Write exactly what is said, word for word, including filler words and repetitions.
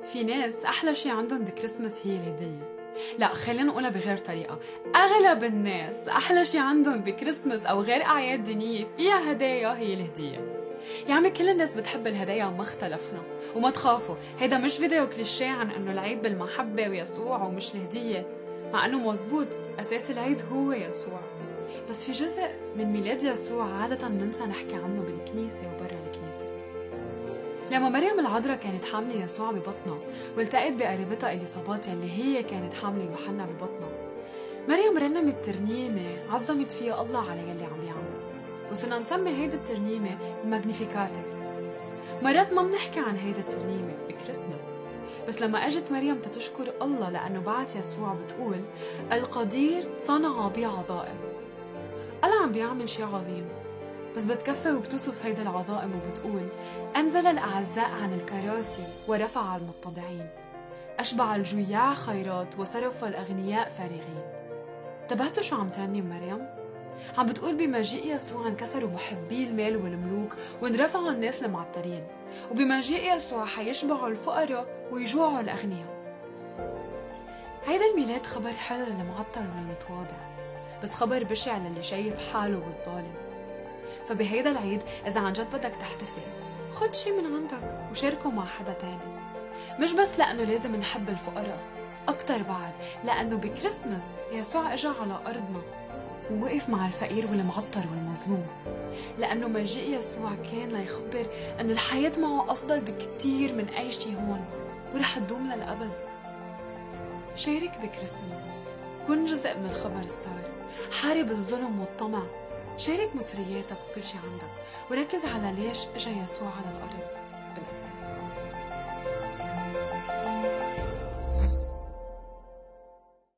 في ناس أحلى شي عندهم بكريسماس هي الهدية. لا، خلينا نقولها بغير طريقة. أغلب الناس أحلى شي عندهم بكريسماس أو غير أعياد دينية فيها هدايا هي الهدية. يا عمي كل الناس بتحب الهدايا وما اختلفنا، وما تخافوا هيدا مش فيديو كليشيه عن انه العيد بالمحبة ويسوع ومش الهدية، مع انه مزبوط اساس العيد هو يسوع، بس في جزء من ميلاد يسوع عادة ننسى نحكي عنه بالكنيسة وبرا الكنيسة. لما مريم العذراء كانت حاملة يسوع ببطنها والتقت بقريبتها إليصابات يلي هي كانت حاملة يوحنا ببطنها، مريم رنمت ترنيمة عظمت فيها الله على يلي عم بيعمل، وصرنا نسمي هيدا الترنيمة الماغنيفيكاتر. مرات ما بنحكي عن هيدا الترنيمة بكريسماس، بس لما اجت مريم تتشكر الله لأنه بعت يسوع بتقول القدير صنع بي عظائم. الله عم بيعمل شي عظيم، بس بتكفي وبتوصف هيدا العظائم وبتقول أنزل الأعزاء عن الكراسي ورفع المتضعين، أشبع الجياع خيرات وصرف الأغنياء فارغين. انتبهتوا شو عم ترنم مريم؟ عم بتقول بمجيء يسوع انكسروا محبي المال والملوك وانرفعوا الناس المعترين، وبمجيء يسوع حيشبعوا الفقراء ويجوعوا الأغنياء. هيدا الميلاد خبر حلو للمعطر وللمتواضع، بس خبر بشع للي شايف حاله بالظالم. فبهيدا العيد إذا عن جد بدك تحتفل، خد شي من عندك وشاركه مع حدا تاني، مش بس لأنه لازم نحب الفقراء، أكتر بعد لأنه بكريسماس يسوع إجا على أرضنا ووقف مع الفقير والمعطر والمظلوم، لأنه مجيء يسوع كان ليخبر أن الحياة معه أفضل بكتير من أي شي هون ورح تدوم للأبد. شارك بكريسماس، كن جزء من الخبر السار، حارب الظلم والطمع، شارك مصرياتك وكل شي عندك، وركز على ليش إجا يسوع على الأرض بالأساس.